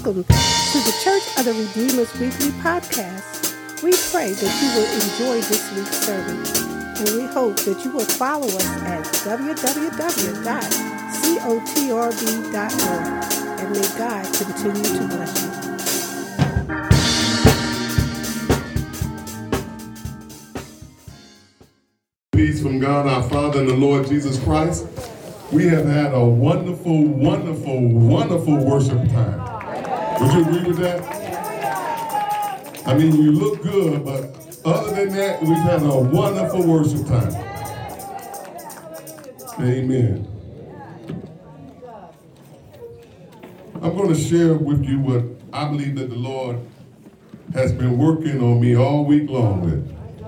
Welcome to the Church of the Redeemer's Weekly Podcast. We pray that you will enjoy this week's service, and we hope that you will follow us at www.cotrb.org, and may God continue to bless you. Peace from God our Father and the Lord Jesus Christ. We have had a wonderful, wonderful, wonderful worship time. Would you agree with that? I mean, you look good, but other than that, we've had a wonderful worship time. Amen. I'm going to share with you what I believe that the Lord has been working on me all week long with.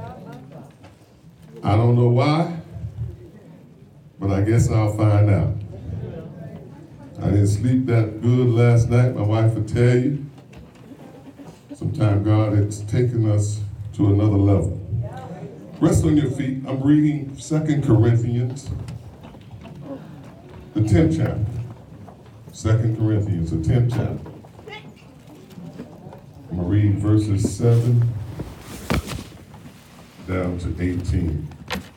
I don't know why, but I guess I'll find out. I didn't sleep that good last night. My wife will tell you. Sometimes God has taken us to another level. Rest on your feet. I'm reading 2 Corinthians, the 10th chapter. 2 Corinthians, the 10th chapter. I'm going to read verses 7 down to 18.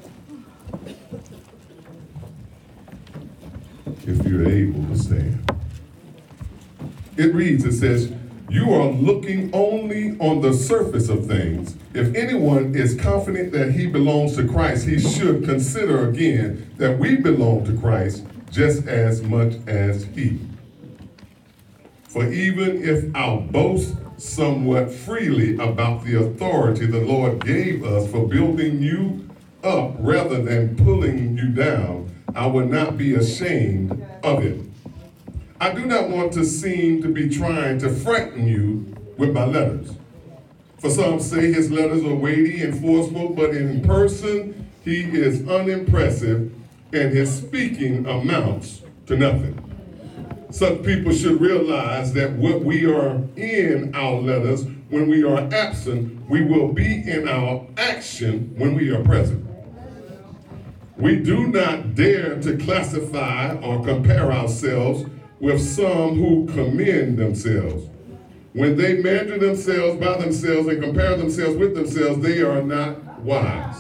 If you're able to stand. It reads, it says, "You are looking only on the surface of things. If anyone is confident that he belongs to Christ, he should consider again that we belong to Christ just as much as he. For even if I'll boast somewhat freely about the authority the Lord gave us for building you up rather than pulling you down, I will not be ashamed of it. I do not want to seem to be trying to frighten you with my letters. For some say his letters are weighty and forceful, but in person he is unimpressive and his speaking amounts to nothing. Such people should realize that what we are in our letters when we are absent, we will be in our action when we are present. We do not dare to classify or compare ourselves with some who commend themselves. When they measure themselves by themselves and compare themselves with themselves, they are not wise.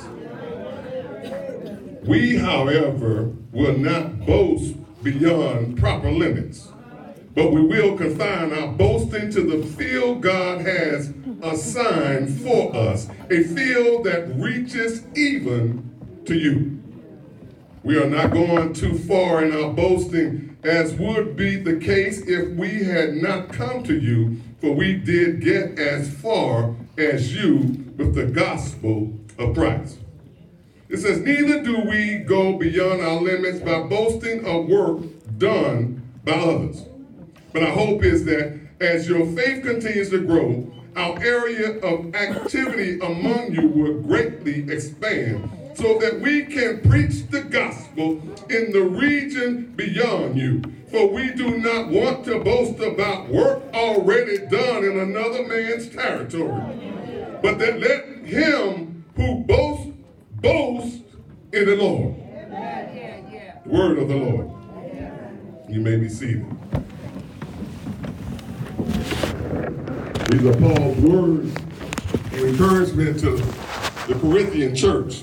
We, however, will not boast beyond proper limits, but we will confine our boasting to the field God has assigned for us, a field that reaches even to you. We are not going too far in our boasting, as would be the case if we had not come to you, for we did get as far as you with the gospel of Christ. It says, neither do we go beyond our limits by boasting of work done by others. But our hope is that as your faith continues to grow, our area of activity among you will greatly expand, so that we can preach the gospel in the region beyond you. For we do not want to boast about work already done in another man's territory, but that let him who boasts, boast in the Lord. The word of the Lord. You may be seated. These are Paul's words of encouragement to the Corinthian church.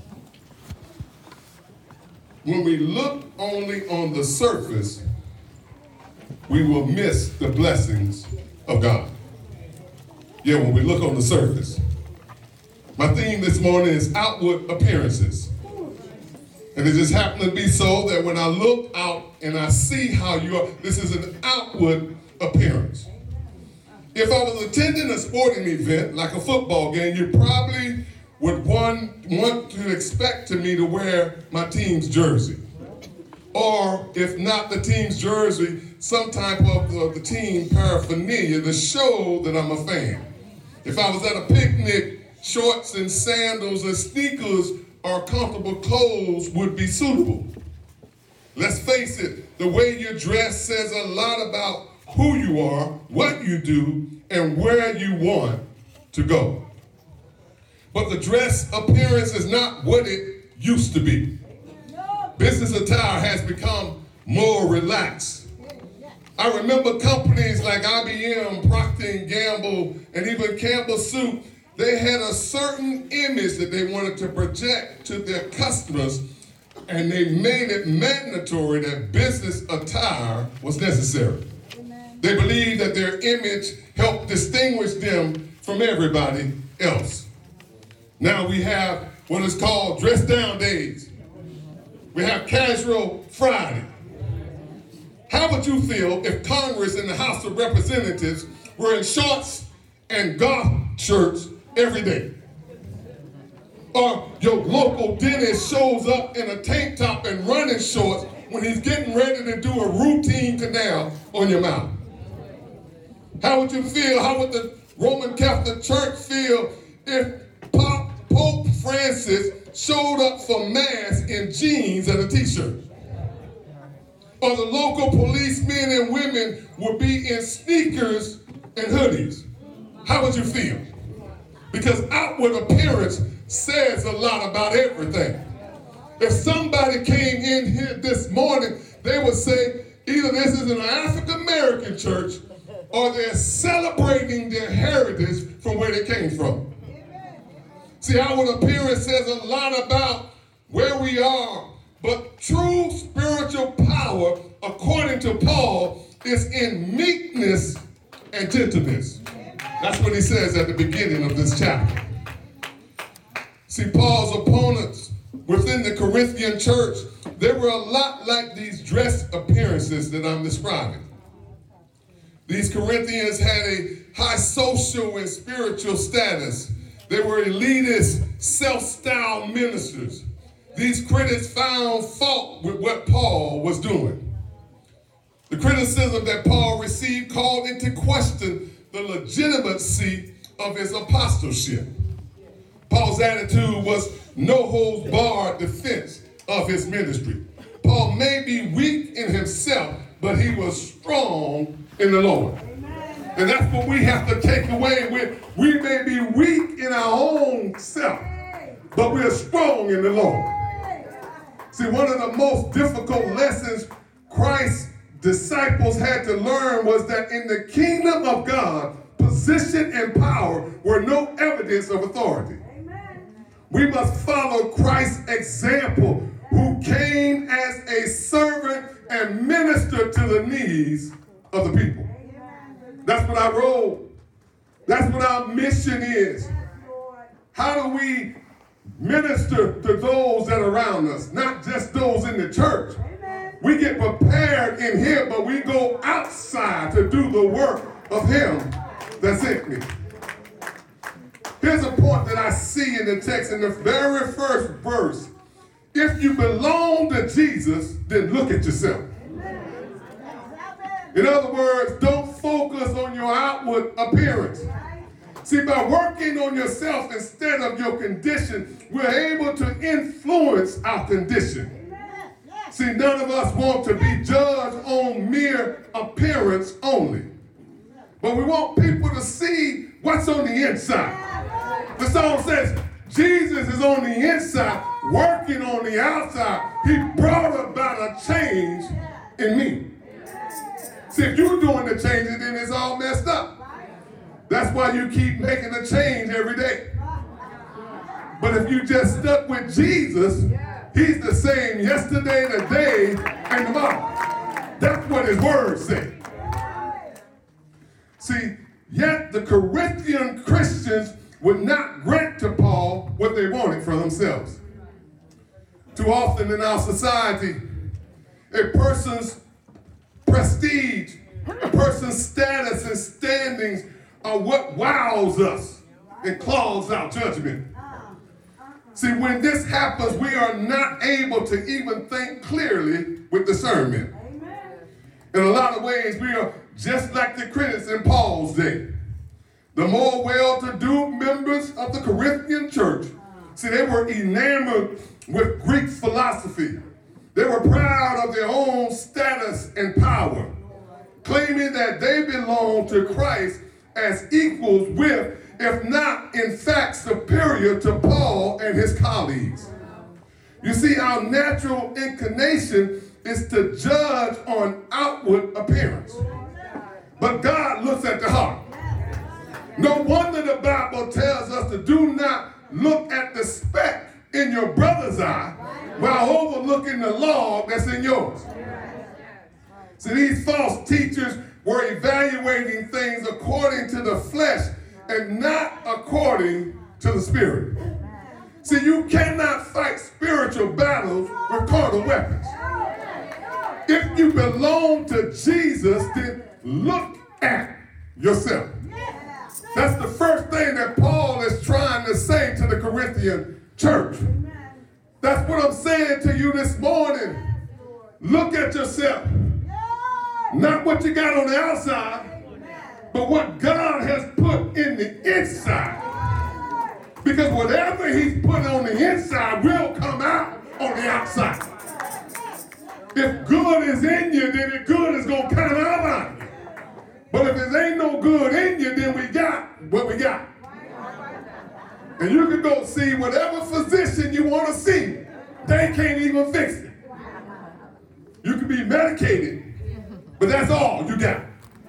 When we look only on the surface, we will miss the blessings of God. Yeah, when we look on the surface. My theme this morning is outward appearances. And it just happened to be so that when I look out and I see how you are, this is an outward appearance. If I was attending a sporting event, like a football game, you probably would want to expect me to wear my team's jersey. Or if not the team's jersey, some type of the team paraphernalia to show that I'm a fan. If I was at a picnic, shorts and sandals and sneakers or comfortable clothes would be suitable. Let's face it, the way you dress says a lot about who you are, what you do, and where you want to go. But the dress appearance is not what it used to be. Business attire has become more relaxed. I remember companies like IBM, Procter & Gamble, and even Campbell Soup, they had a certain image that they wanted to project to their customers, and they made it mandatory that business attire was necessary. Amen. They believed that their image helped distinguish them from everybody else. Now we have what is called dress down days. We have casual Friday. How would you feel if Congress and the House of Representatives were in shorts and golf shirts every day? Or your local dentist shows up in a tank top and running shorts when he's getting ready to do a routine canal on your mouth? How would you feel? How would the Roman Catholic Church feel if Pope Francis showed up for Mass in jeans and a t-shirt? Or the local policemen and women would be in sneakers and hoodies? How would you feel? Because outward appearance says a lot about everything. If somebody came in here this morning, they would say either this is an African American church or they're celebrating their heritage from where they came from. See, outward appearance says a lot about where we are, but true spiritual power, according to Paul, is in meekness and gentleness. That's what he says at the beginning of this chapter. See, Paul's opponents within the Corinthian church, they were a lot like these dress appearances that I'm describing. These Corinthians had a high social and spiritual status. They were elitist, self-styled ministers. These critics found fault with what Paul was doing. The criticism that Paul received called into question the legitimacy of his apostleship. Paul's attitude was no holds barred defense of his ministry. Paul may be weak in himself, but he was strong in the Lord. And that's what we have to take away. We may be weak in our own self, but we are strong in the Lord. See, one of the most difficult lessons Christ's disciples had to learn was that in the kingdom of God, position and power were no evidence of authority. Amen. We must follow Christ's example, who came as a servant and ministered to the needs of the people. Amen. That's what I wrote. That's what our mission is. How do we minister to those that are around us, not just those in the church? Amen. We get prepared in here, but we go outside to do the work of him that sent me. Here's a point that I see in the text in the very first verse. If you belong to Jesus, then look at yourself. Amen. In other words, don't focus on your outward appearance. See, by working on yourself instead of your condition, we're able to influence our condition. See, none of us want to be judged on mere appearance only. But we want people to see what's on the inside. The song says, Jesus is on the inside, working on the outside. He brought about a change in me. See, if you're doing the changes, then it's all messed up. That's why you keep making a change every day. But if you just stuck with Jesus, he's the same yesterday, today, and tomorrow. That's what his word said. See, yet the Corinthian Christians would not grant to Paul what they wanted for themselves. Too often in our society, a person's prestige, a person's status and standings are what wows us and clogs our judgment. See, when this happens, we are not able to even think clearly with discernment. In a lot of ways, we are just like the critics in Paul's day. The more well-to-do members of the Corinthian church, see, they were enamored with Greek philosophy. They were proud of their own status and power, claiming that they belonged to Christ as equals with, if not, in fact, superior to Paul and his colleagues. You see, our natural inclination is to judge on outward appearance. But God looks at the heart. No wonder the Bible tells us to do not look at the speck in your brother's eye while overlooking the log that's in yours. See, these false teachers were evaluating things according to the flesh and not according to the spirit. See, you cannot fight spiritual battles with carnal weapons. If you belong to Jesus, then look at yourself. That's the first thing that Paul is trying to say to the Corinthian church. That's what I'm saying to you this morning. Look at yourself. Not what you got on the outside, but what God has put in the inside. Because whatever he's put on the inside will come out on the outside. If good is in you, then the good is going to come out of you. But if there ain't no good in you, then we got what we got. And you can go see whatever physician you want to see. They can't even fix it. You can be medicated, but that's all you got.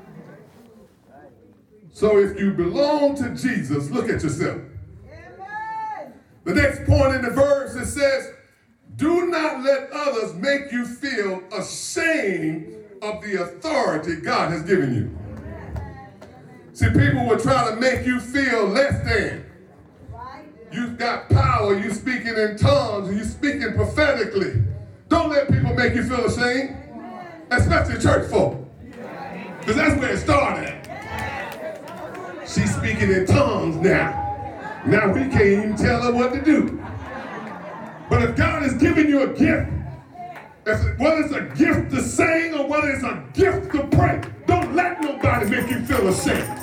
So if you belong to Jesus, look at yourself. The next point in the verse, it says, do not let others make you feel ashamed of the authority God has given you. See, people will try to make you feel less than. You've got power, you speaking in tongues, and you speaking prophetically. Don't let people make you feel ashamed, especially church folk. Because that's where it started at. She's speaking in tongues now. Now we can't even tell her what to do. But if God has given you a gift, whether it's a gift to sing or whether it's a gift to pray, don't let nobody make you feel ashamed.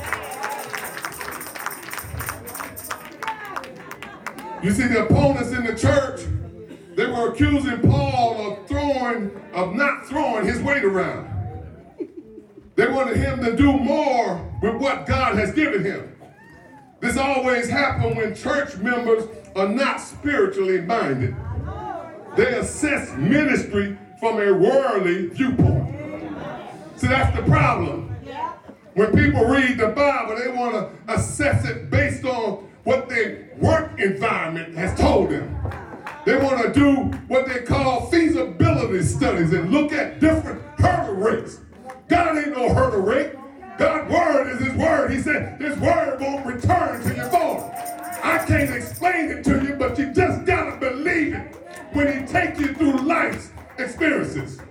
You see, the opponents in the church, they were accusing Paul of not throwing his weight around. They wanted him to do more with what God has given him. This always happens when church members are not spiritually minded. They assess ministry from a worldly viewpoint. See, that's the problem. When people read the Bible, they want to assess it based on what their work environment has told them. They want to do what they call feasibility studies and look at different hurdle rates. God ain't no hurdle rate. God's word is his word. He said his word won't return to you void. I can't explain it to you, but you just got to believe it when he takes you through life's experiences.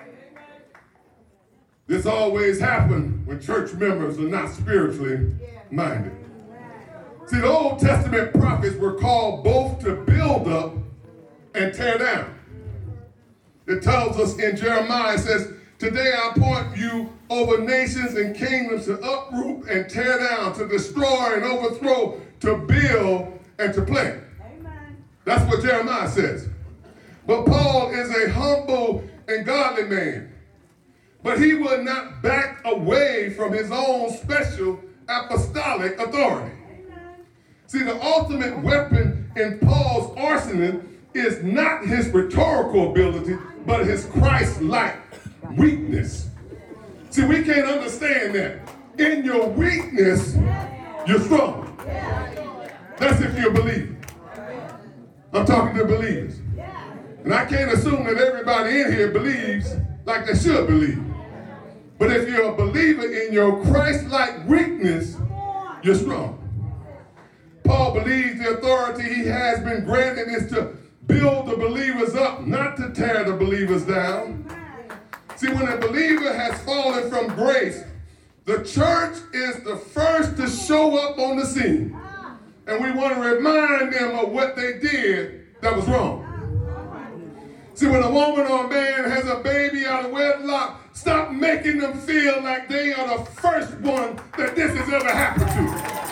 This always happens when church members are not spiritually minded. See, the Old Testament prophets were called both to build up and tear down. It tells us in Jeremiah, it says, today I appoint you over nations and kingdoms to uproot and tear down, to destroy and overthrow, to build and to plant. Amen. That's what Jeremiah says. But Paul is a humble and godly man. But he will not back away from his own special apostolic authority. See, the ultimate weapon in Paul's arsenal is not his rhetorical ability, but his Christ-like weakness. See, we can't understand that. In your weakness, you're strong. That's if you're a believer. I'm talking to believers. And I can't assume that everybody in here believes like they should believe. But if you're a believer in your Christ-like weakness, you're strong. Paul believes the authority he has been granted is to build the believers up, not to tear the believers down. See, when a believer has fallen from grace, the church is the first to show up on the scene. And we want to remind them of what they did that was wrong. See, when a woman or a man has a baby out of wedlock, stop making them feel like they are the first one that this has ever happened to.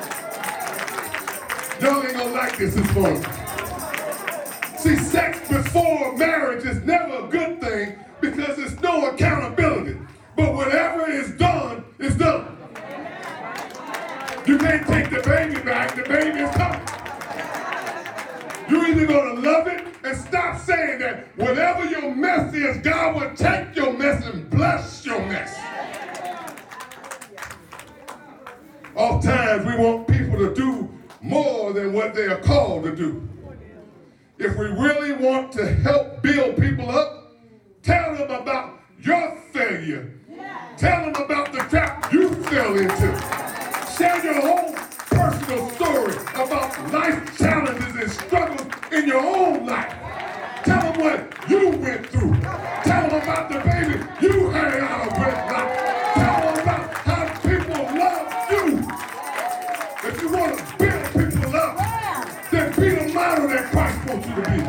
Y'all ain't gonna like this morning. See, sex before marriage is never a good thing because there's no accountability. But whatever is done, is done. You can't take the baby back, the baby is coming. You're either gonna love it and stop not saying that whatever your mess is, God will take your mess and bless your mess. Oftentimes we want people to do more than what they are called to do. If we really want to help build people up, tell them about your failure. Tell them about the trap you fell into. Share your own personal story about life challenges and struggles in your own life. Tell them what you went through. Tell them about the baby you had out of wedlock. Tell them about how people love you. If you want to build people up, then be the model that Christ wants you to be.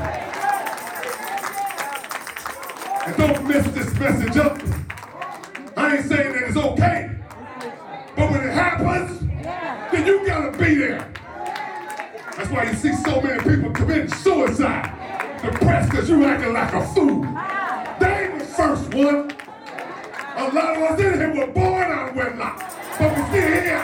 And don't mess this message up. I ain't saying that it's okay. But when it happens, then you gotta be there. That's why you see so many people committing suicide, depressed because you acting like a fool. They ain't the first one. A lot of us in here were born out of wedlock, but we're still here.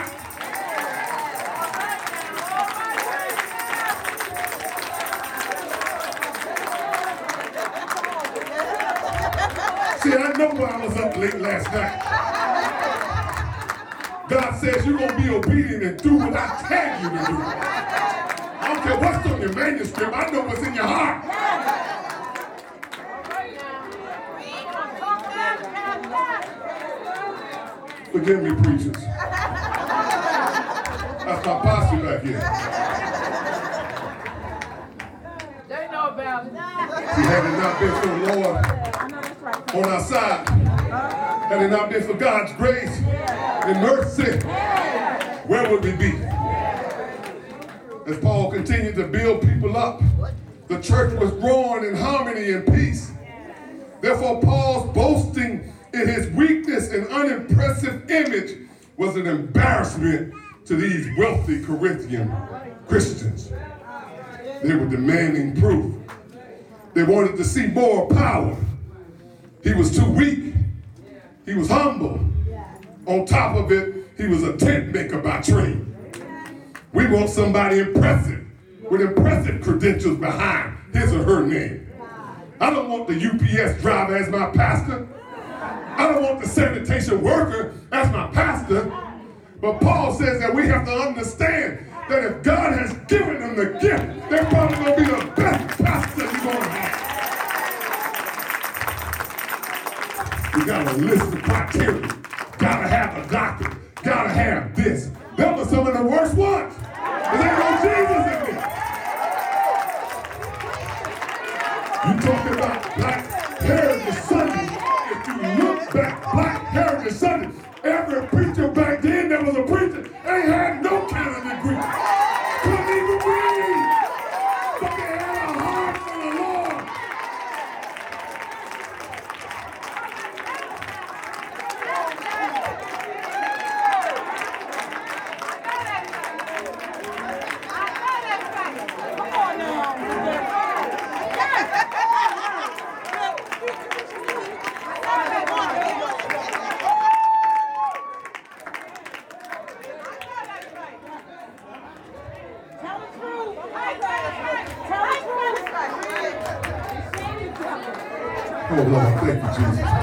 See, I know why I was up late last night. God says you're going to be obedient and do what I tell you to do. I don't care what's on your manuscript. I know what's in your heart. Forgive me, preachers. That's my pastor back here. They know about it. See, had it not been for the Lord on our side, had it not been for God's grace and mercy, where would we be? As Paul continued to build people up, the church was growing in harmony and peace. Therefore, Paul's boasting in his weakness and unimpressive image was an embarrassment to these wealthy Corinthian Christians. They were demanding proof. They wanted to see more power. He was too weak. He was humble. On top of it, he was a tent maker by trade. We want somebody impressive, with impressive credentials behind his or her name. I don't want the UPS driver as my pastor. I don't want the sanitation worker as my pastor. But Paul says that we have to understand that if God has given them the gift, they're probably going to be the best pastor you're going to have. You got a list of criteria. Gotta have a doctor. Gotta have this. Them are some of the worst ones. There ain't no Jesus in there. You talking about Black Heritage Sunday. If you look back, Black Heritage Sunday, every preacher back then that was a preacher ain't had no kind of degree. Couldn't even read. But they had a heart for the Lord. Oh Lord, thank you,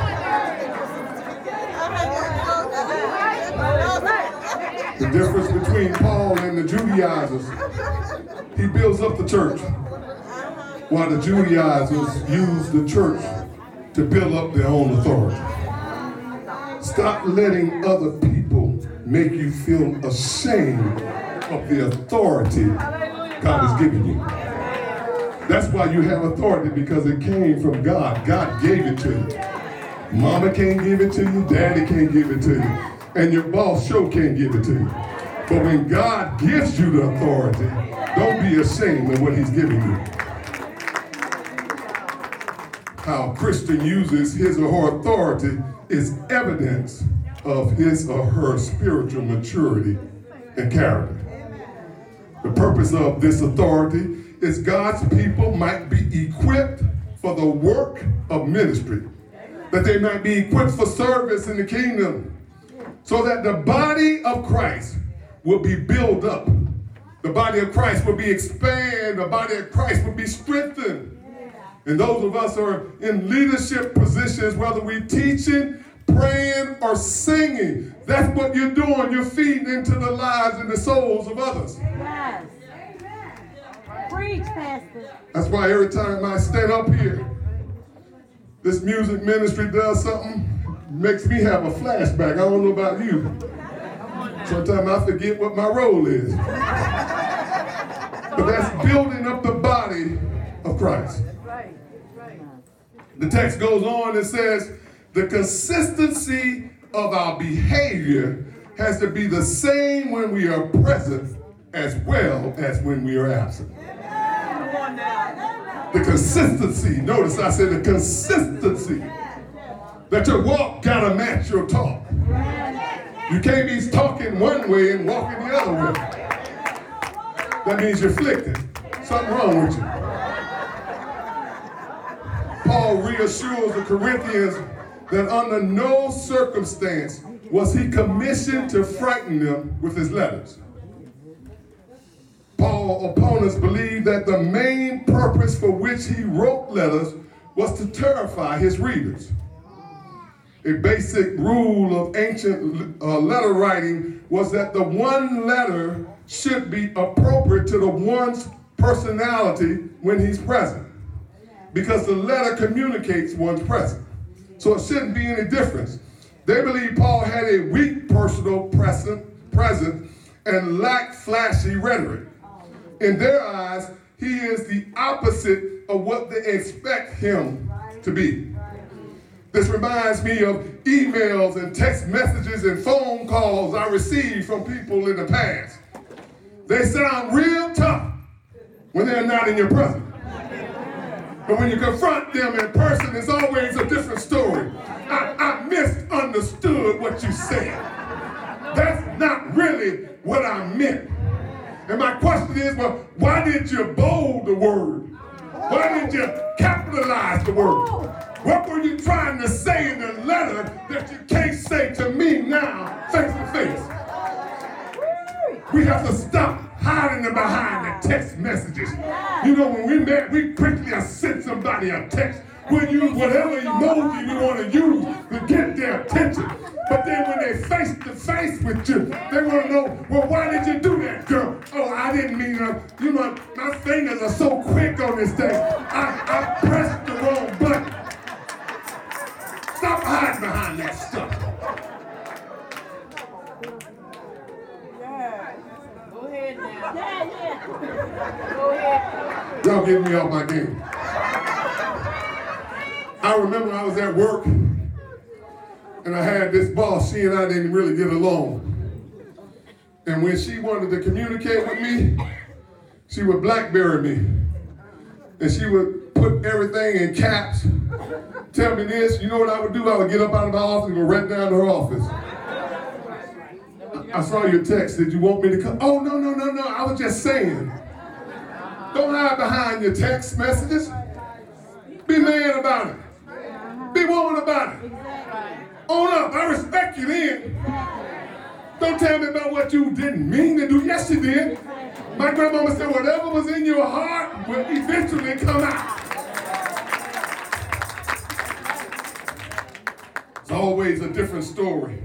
Jesus. The difference between Paul and the Judaizers, he builds up the church, while the Judaizers use the church to build up their own authority. Stop letting other people make you feel ashamed of the authority God has given you. That's why you have authority, because it came from God. God gave it to you. Mama can't give it to you. Daddy can't give it to you. And your boss sure can't give it to you. But when God gives you the authority, don't be ashamed of what he's giving you. How a Christian uses his or her authority is evidence of his or her spiritual maturity and character. The purpose of this authority is God's people might be equipped for the work of ministry, that they might be equipped for service in the kingdom, so that the body of Christ will be built up. The body of Christ will be expanded. The body of Christ will be strengthened. And those of us who are in leadership positions, whether we're teaching, praying, or singing, that's what you're doing. You're feeding into the lives and the souls of others. Yes. Preach, Pastor. That's why every time I stand up here, this music ministry does something, makes me have a flashback. I don't know about you. Sometimes I forget what my role is. But that's building up the body of Christ. The text goes on and says, the consistency of our behavior has to be the same when we are present as well as when we are absent. The consistency, notice I said the consistency, that your walk gotta match your talk. You can't be talking one way and walking the other way. That means you're afflicted. Something wrong with you. Paul reassures the Corinthians that under no circumstance was he commissioned to frighten them with his letters. Paul's opponents believed that the main purpose for which he wrote letters was to terrify his readers. A basic rule of ancient letter writing was that the one letter should be appropriate to the one's personality when he's present, because the letter communicates one's presence. So it shouldn't be any difference. They believe Paul had a weak personal presence and lacked flashy rhetoric. In their eyes, he is the opposite of what they expect him to be. This reminds me of emails and text messages and phone calls I received from people in the past. They sound real tough when they're not in your presence. But when you confront them in person, it's always a different story. I misunderstood what you said. That's not really what I meant. And my question is, well, why did you bold the word? Why did you capitalize the word? What were you trying to say in the letter that you can't say to me now, face to face? We have to stop hiding behind the text messages. You know, when we met, we quickly sent somebody a text. We'll use whatever emoji we want to use to get their attention. But then when they face to face with you, they want to know, well, why did you do that, girl? Oh, I didn't mean to. You know, my fingers are so quick on this thing. I pressed the wrong button. Stop hiding behind that stuff. Go ahead now. Go ahead. Y'all getting me off my game. I remember I was at work and I had this boss. She and I didn't really get along. And when she wanted to communicate with me, she would BlackBerry me. And she would put everything in caps, tell me this. You know what I would do? I would get up out of my office and go right down to her office. I saw your text. Did you want me to come? Oh, no. I was just saying. Don't hide behind your text messages. Be man about it. Be woman about it. Own up. I respect you then. Don't tell me about what you didn't mean to do. Yes, you did. My grandmama said whatever was in your heart will eventually come out. It's always a different story.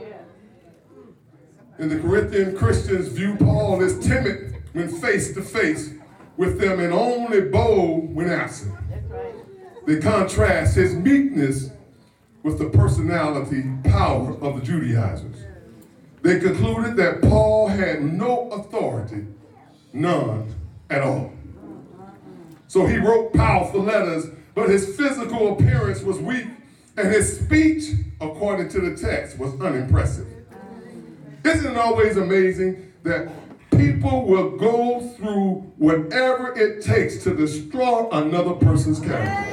And the Corinthian Christians view Paul as timid when face to face with them and only bold when absent. They contrast his meekness with the personality power of the Judaizers. They concluded that Paul had no authority, none at all. So he wrote powerful letters, but his physical appearance was weak, and his speech, according to the text, was unimpressive. Isn't it always amazing that people will go through whatever it takes to destroy another person's character?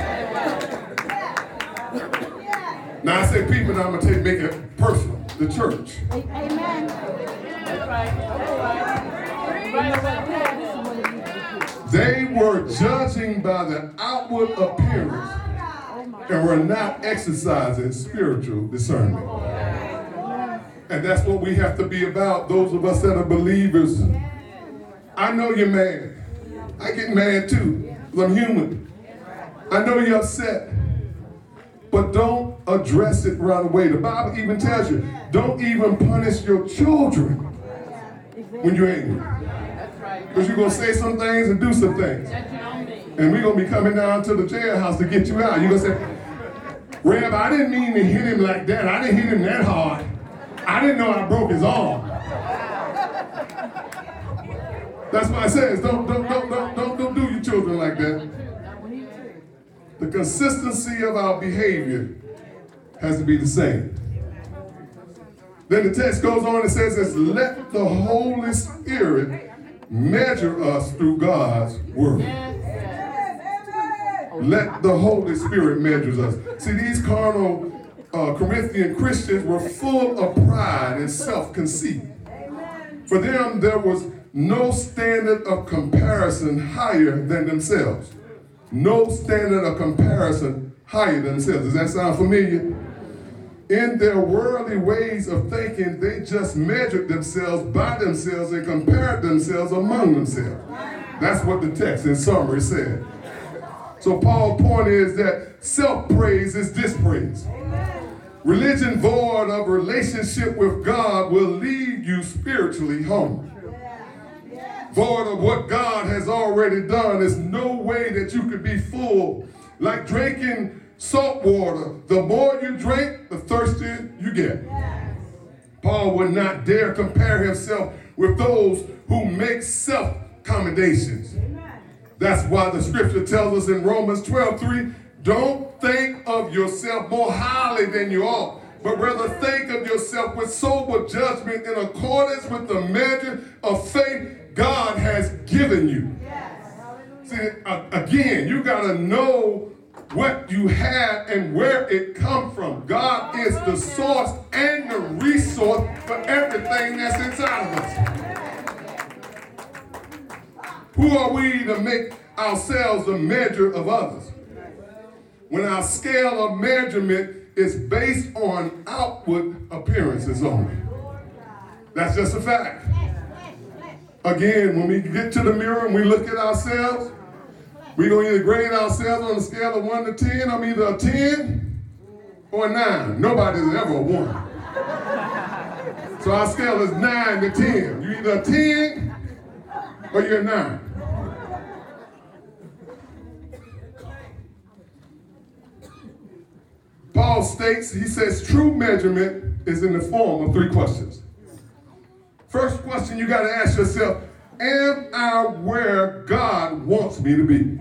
Now I say people, now I'm going to make it personal. The church. Amen. They were judging by the outward appearance and were not exercising spiritual discernment. And that's what we have to be about, those of us that are believers. I know you're mad. I get mad too, because I'm human. I know you're upset, but don't address it right away. The Bible even tells you, don't even punish your children when you're angry. Because you're going to say some things and do some things. And we're going to be coming down to the jailhouse to get you out. You're going to say, Reb, I didn't mean to hit him like that. I didn't hit him that hard. I didn't know I broke his arm. That's why it says, don't do your children like that. The consistency of our behavior has to be the same. Then the text goes on and says, let the Holy Spirit measure us through God's word. Let the Holy Spirit measure us. See, these carnal Corinthian Christians were full of pride and self-conceit. For them, there was no standard of comparison higher than themselves. No standard of comparison higher than themselves. Does that sound familiar? In their worldly ways of thinking, they just measured themselves by themselves and compared themselves among themselves. That's what the text in summary said. So Paul's point is that self-praise is dispraise. Religion void of relationship with God will leave you spiritually hungry. Void of what God has already done. There's no way that you could be full. Like drinking salt water. The more you drink, the thirstier you get. Paul would not dare compare himself with those who make self-commendations. That's why the scripture tells us in Romans 12:3, don't think of yourself more highly than you ought, but rather think of yourself with sober judgment in accordance with the measure of faith God has given you. See, again, you got to know what you have and where it comes from. God is the source and the resource for everything that's inside of us. Who are we to make ourselves a measure of others? When our scale of measurement is based on outward appearances only. That's just a fact. Again, when we get to the mirror and we look at ourselves, we're going to either grade ourselves on a scale of 1 to 10. I'm either a 10 or a 9. Nobody's ever a 1. So our scale is 9 to 10. You're either a 10 or you're a 9. Paul states, he says, true measurement is in the form of 3 questions. First question you got to ask yourself, am I where God wants me to be?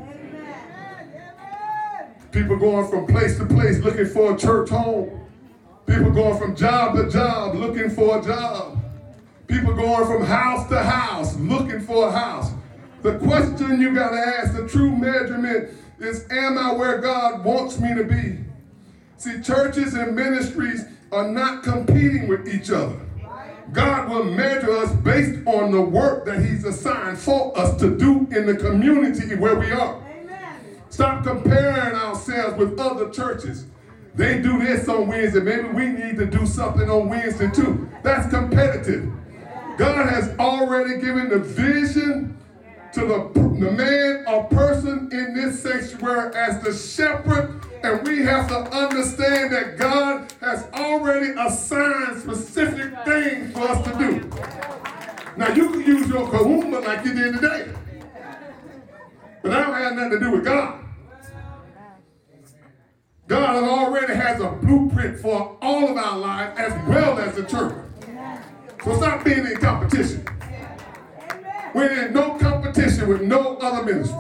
People going from place to place looking for a church home. People going from job to job looking for a job. People going from house to house looking for a house. The question you got to ask, the true measurement is, am I where God wants me to be? See, churches and ministries are not competing with each other. God will measure us based on the work that he's assigned for us to do in the community where we are. Amen. Stop comparing ourselves with other churches. They do this on Wednesday. Maybe we need to do something on Wednesday too. That's competitive. God has already given the vision to the man or person in this sanctuary as the shepherd. And we have to understand that God has already assigned specific things for us to do. Now, you can use your kahuna like you did today. But that don't have nothing to do with God. God already has a blueprint for all of our lives as well as the church. So stop being in competition. We're in no competition with no other ministry.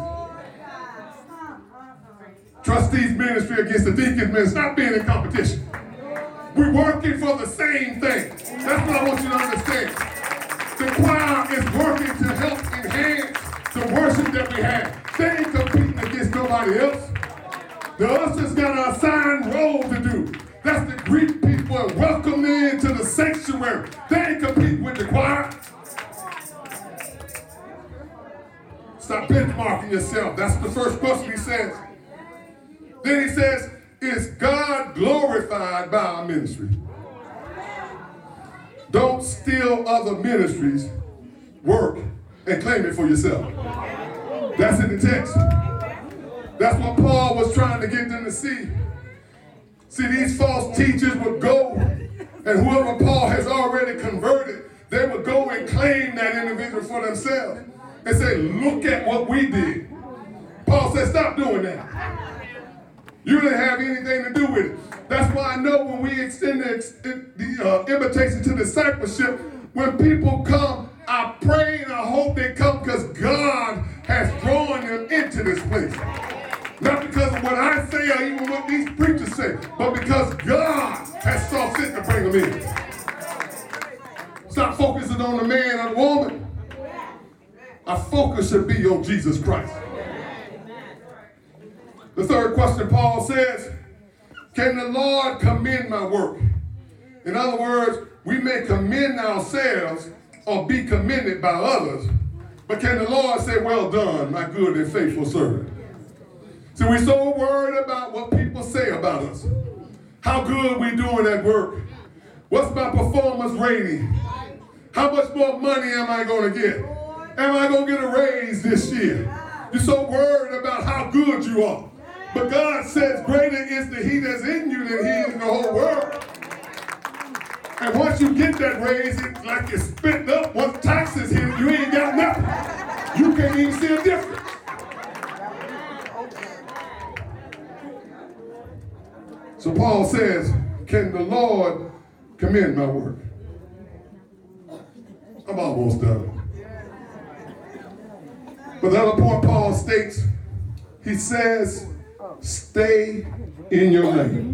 Trustees ministry against the deacons ministry. Stop being in competition. We're working for the same thing. That's what I want you to understand. The choir is working to help enhance the worship that we have. They ain't competing against nobody else. The ushers got an assigned role to do. That's to greet people and welcome them into the sanctuary. They ain't competing with the choir. Stop benchmarking yourself. That's the first question he says. Then he says, is God glorified by our ministry? Don't steal other ministries' work and claim it for yourself. That's in the text. That's what Paul was trying to get them to see. See, these false teachers would go, and whoever Paul has already converted, they would go and claim that individual for themselves and say, look at what we did. Paul said, stop doing that. You didn't have anything to do with it. That's why I know when we extend the invitation to discipleship, when people come, I pray and I hope they come because God has drawn them into this place. Not because of what I say or even what these preachers say, but because God has saw fit to bring them in. Stop focusing on the man or the woman. Our focus should be on Jesus Christ. The third question, Paul says, can the Lord commend my work? In other words, we may commend ourselves or be commended by others, but can the Lord say, well done, my good and faithful servant? See, we're so worried about what people say about us. How good we doing at work. What's my performance rating? How much more money am I going to get? Am I going to get a raise this year? You're so worried about how good you are. But God says, greater is the he that's in you than he is in the whole world. And once you get that raise, it's like you're spitting up. Once taxes hit, you ain't got nothing. You can't even see a difference. So Paul says, can the Lord commend my work? I'm almost done. But the other point Paul states, he says, stay in your lane.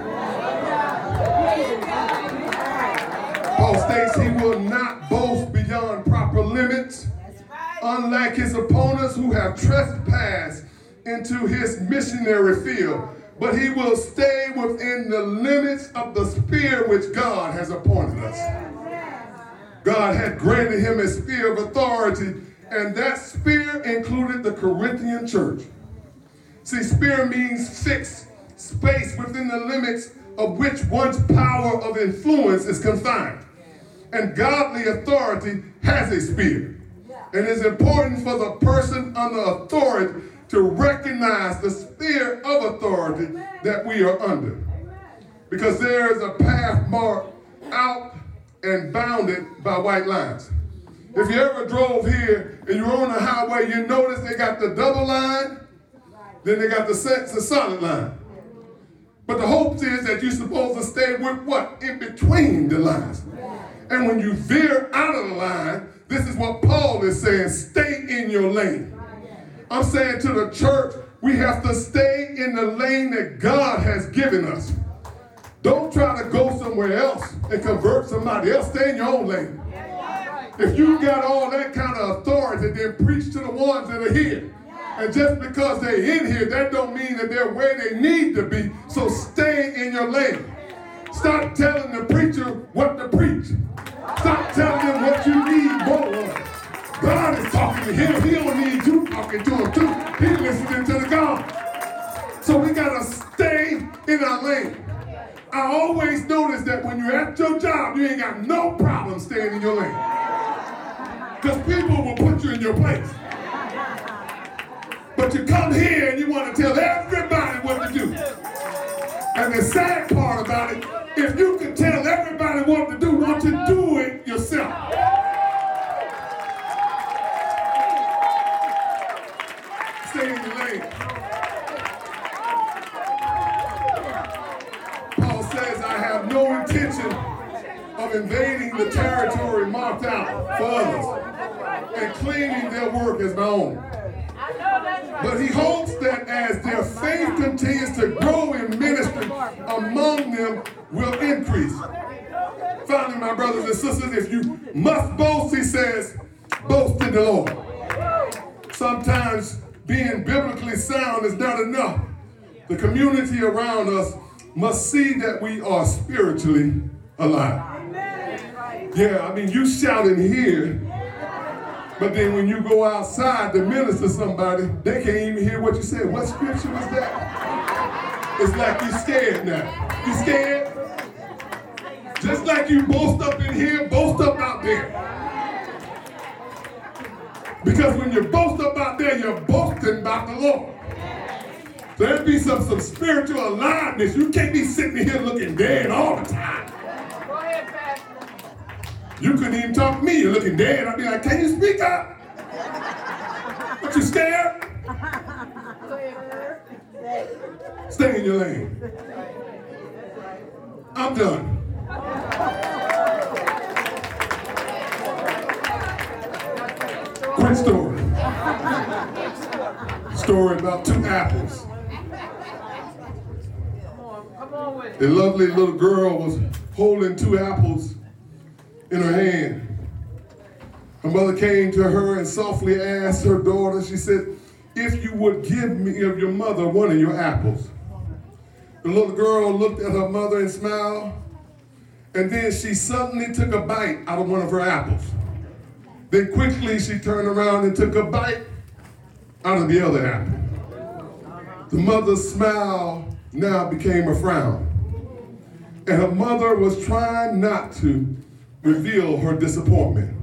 Paul states he will not boast beyond proper limits, unlike his opponents who have trespassed into his missionary field, but he will stay within the limits of the sphere which God has appointed us. God had granted him a sphere of authority, and that sphere included the Corinthian church. See, sphere means fixed space within the limits of which one's power of influence is confined. And godly authority has a sphere. And it's important for the person under authority to recognize the sphere of authority that we are under. Because there is a path marked out and bounded by white lines. If you ever drove here and you're on the highway, you notice they got the double line, then they got the solid line. But the hope is that you're supposed to stay with what? In between the lines. And when you veer out of the line, this is what Paul is saying, stay in your lane. I'm saying to the church, we have to stay in the lane that God has given us. Don't try to go somewhere else and convert somebody else. Stay in your own lane. If you got all that kind of authority, then preach to the ones that are here. And just because they're in here, that don't mean that they're where they need to be. So stay in your lane. Stop telling the preacher what to preach. Stop telling them what you need more of. God is talking to him. He don't need you talking to him too. He's listening to the God. So we got to stay in our lane. I always notice that when you're at your job, you ain't got no problem staying in your lane. Because people will put you in your place. But you come here and you want to tell everybody what to do. And the sad part about it, if you can tell everybody what to do, won't you do it yourself? Stay in your lane. Paul says, I have no intention of invading the territory marked out for others and claiming their work as my own. But he hopes that as their faith continues to grow in ministry among them will increase. Finally, my brothers and sisters, if you must boast, he says, boast in the Lord. Sometimes being biblically sound is not enough. The community around us must see that we are spiritually alive. Yeah, I mean, you shouting here, but then when you go outside to minister to somebody, they can't even hear what you said. What scripture was that? It's like you're scared now. You scared? Just like you boast up in here, boast up out there. Because when you boast up out there, you're boasting about the Lord. So there'd be some spiritual aliveness. You can't be sitting here looking dead all the time. Go ahead, Pastor. You couldn't even talk to me. You're looking dead. I'd be like, can you speak up? But you scared? Go ahead. Stay in your lane. I'm done. Quick story. Story about two apples. Come on with it. A lovely little girl was holding two apples in her hand. Her mother came to her and softly asked her daughter, she said, if you would give me of your mother one of your apples. The little girl looked at her mother and smiled, and then she suddenly took a bite out of one of her apples. Then quickly she turned around and took a bite out of the other apple. The mother's smile now became a frown, and her mother was trying not to reveal her disappointment.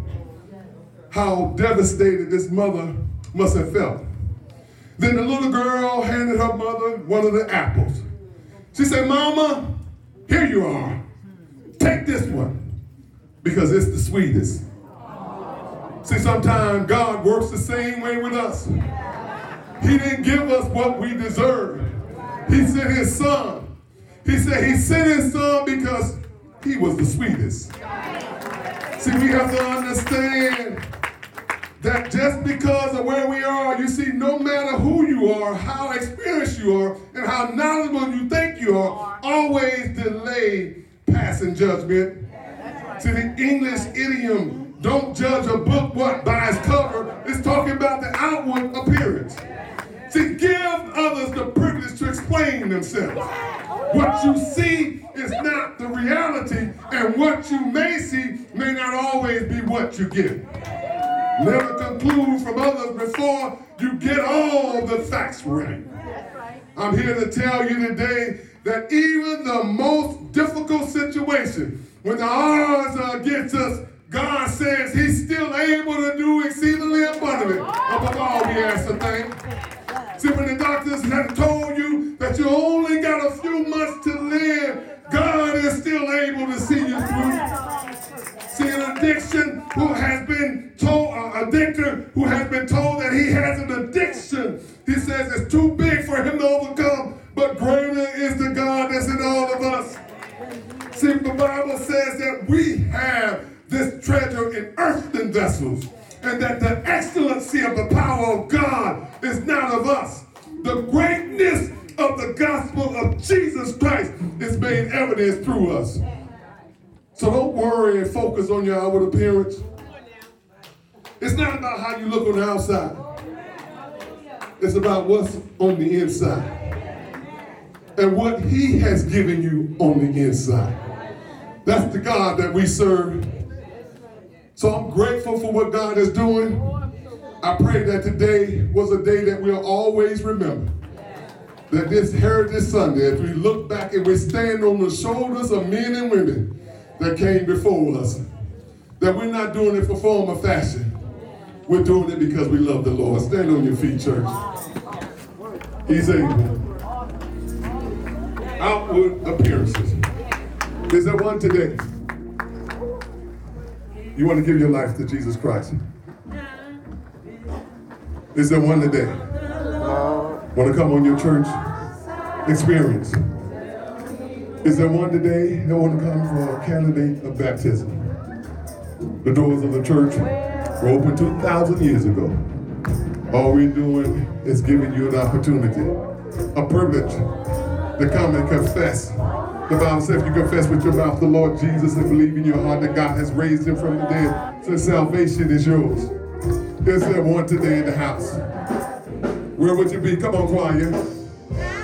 How devastated this mother must have felt. Then the little girl handed her mother one of the apples. She said, Mama, here you are. Take this one, because it's the sweetest. See, sometimes God works the same way with us. He didn't give us what we deserve. He sent his son. He said he sent his son because he was the sweetest. See, we have to understand that just because of where we are, you see, no matter who you are, how experienced you are, and how knowledgeable you think you are, always delay passing judgment. See, the English idiom, don't judge a book, what, by its cover, is talking about the outward appearance. See, give others the privilege to explain themselves. What you see is not the reality, and what you may see may not always be what you get. Never conclude from others before you get all the facts right. I'm here to tell you today that even the most difficult situation, when the odds are against us, God says he's still able to do exceedingly abundantly above all we ask or think. See, when the doctors have told you that you only got a few months to live, God is still able to see you through. See, an addiction who has been told, addictor who has been told that he has an addiction, he says it's too big for him to overcome, but greater is the God that's in all of us. See, the Bible says that we have this treasure in earthen vessels, and that the excellency of the power of God is not of us. The greatness of the gospel of Jesus Christ is made evident through us. So don't worry and focus on your outward appearance. It's not about how you look on the outside. It's about what's on the inside. And what he has given you on the inside. That's the God that we serve. So I'm grateful for what God is doing. I pray that today was a day that we'll always remember. That this Heritage Sunday, as we look back and we stand on the shoulders of men and women that came before us, that we're not doing it for form or fashion. We're doing it because we love the Lord. Stand on your feet, church. He's able. Outward appearances. Is there one today? You want to give your life to Jesus Christ? Is there one today? Want to come on your church experience? Is there one today that want to come for a candidate of baptism? The doors of the church were open 2,000 years ago. All we're doing is giving you an opportunity, a privilege to come and confess. The Bible says if you confess with your mouth the Lord Jesus and believe in your heart that God has raised him from the dead, so salvation is yours. Is there one today in the house? Where would you be? Come on, choir.